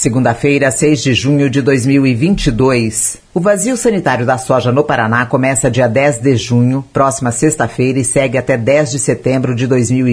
Segunda-feira, 6 de junho de 2022. O vazio sanitário da soja no Paraná começa dia 10 de junho, próxima sexta-feira, e segue até 10 de setembro de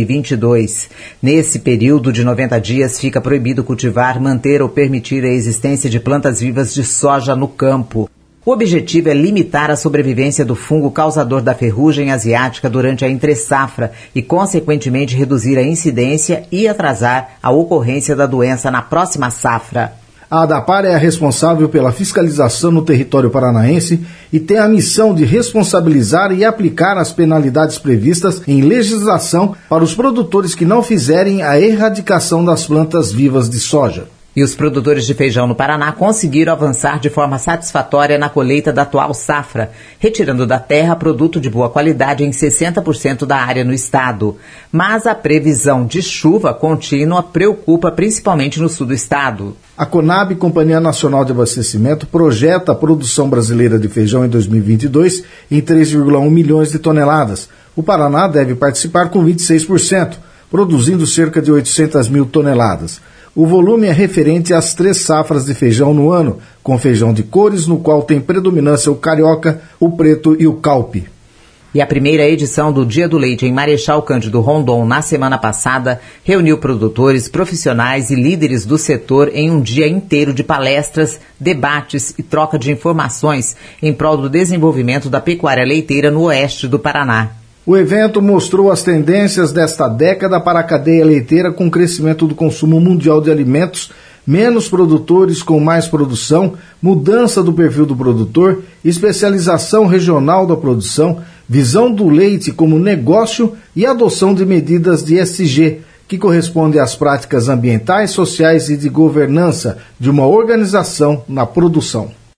2022. Nesse período de 90 dias, fica proibido cultivar, manter ou permitir a existência de plantas vivas de soja no campo. O objetivo é limitar a sobrevivência do fungo causador da ferrugem asiática durante a entre-safra e, consequentemente, reduzir a incidência e atrasar a ocorrência da doença na próxima safra. A ADAPAR é a responsável pela fiscalização no território paranaense e tem a missão de responsabilizar e aplicar as penalidades previstas em legislação para os produtores que não fizerem a erradicação das plantas vivas de soja. E os produtores de feijão no Paraná conseguiram avançar de forma satisfatória na colheita da atual safra, retirando da terra produto de boa qualidade em 60% da área no estado. Mas a previsão de chuva contínua preocupa principalmente no sul do estado. A Conab, Companhia Nacional de Abastecimento, projeta a produção brasileira de feijão em 2022 em 3,1 milhões de toneladas. O Paraná deve participar com 26%, produzindo cerca de 800 mil toneladas. O volume é referente às 3 safras de feijão no ano, com feijão de cores, no qual tem predominância o carioca, o preto e o calpe. E a primeira edição do Dia do Leite em Marechal Cândido Rondon, na semana passada, reuniu produtores, profissionais e líderes do setor em um dia inteiro de palestras, debates e troca de informações em prol do desenvolvimento da pecuária leiteira no oeste do Paraná. O evento mostrou as tendências desta década para a cadeia leiteira, com crescimento do consumo mundial de alimentos, menos produtores com mais produção, mudança do perfil do produtor, especialização regional da produção, visão do leite como negócio e adoção de medidas de ESG, que correspondem às práticas ambientais, sociais e de governança de uma organização na produção.